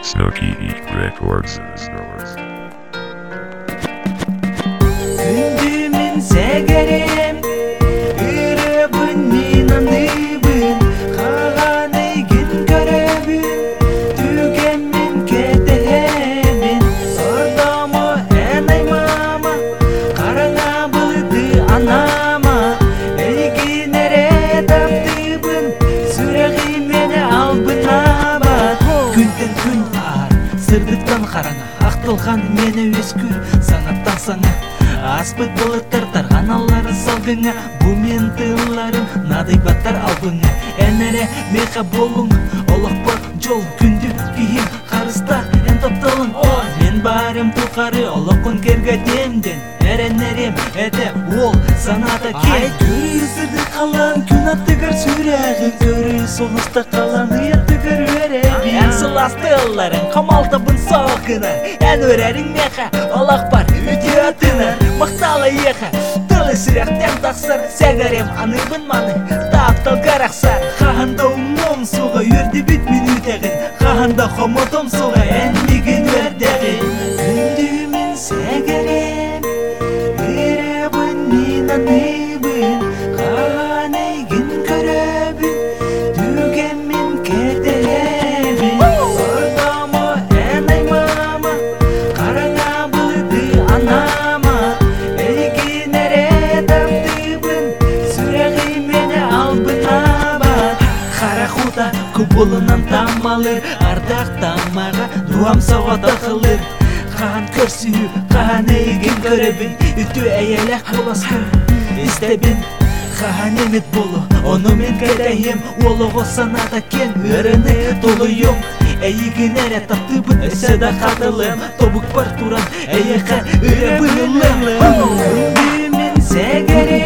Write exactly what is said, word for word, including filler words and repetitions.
Snooky Records. Gündümün segerim Ürübün minanıbın Kalan eygin görebün Tügemin kedehemin Sordamı enay mama Karana bıldı anama Eygin ere taptıbın Süreği meni albın ama Günden gün ağır Sırdıktan karana Ақтылған мені өскүр Саңаттан саңа Аспыт бұлыттар тарған аллары салдыңа Бұ мен тылларым Надай баттар албыңа Әнәрі меха болың Олақпа жол күнді кейім Қарыста ән тапталын О, мен барым тұқары Олақын керге демден Әрәнәрем әді ол санада кен Көрі сырды қалан Күн аттығыр сүрәғін Көрі соғыста қалан Ұяттығыр өрәбі Ән сыластыларын Қамалтабын соғынар Ән өрәрің меха Олақ бар өте атынар Мақталы еха Тылы сүрәқтен тақсыр Сәгәрем аныбын маны Таптал қарақсар Қағанда ұмным суға Өрді бүт мен өтәғін Қағанда қомытым суға Ән меген өрдәғін Күндімін сәгәрем Өрәбін мен аныбын Қаған әйгін көрәбін Түгемін кәдәбін Сордамы әнай мама Қарана бұлды анама Әйгін әрі таптыбын Сүрәғи мені албын аба Қара құда күбылынан тамалыр Ардақ тамаға дуам сауға тақылыр Қаған көрсію, қаған әйгін көрәбін Үті әйеләк боласкын Истәбін Қаған емет болу, оны мен кәдәйім Олы ғосанада кен өріні толыйым Әйгін әрі таптыбын өсәді қадылым Тобық бар туран әйеқа өрі бұлылым Күндімін сәгәрі